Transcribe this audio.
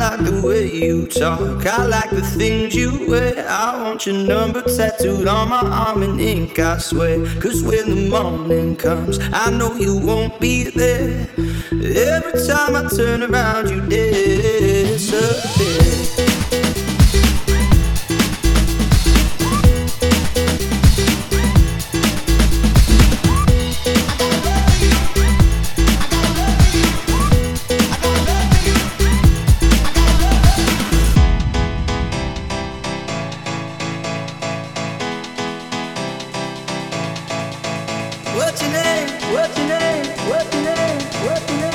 like the way you talk, I like the things you wear. I want your number tattooed on my arm in ink, I swear. Cause when the morning comes, I know you won't be there. Every time I turn around, you disappear. What's your name? What's your name? What's your name? What's your name?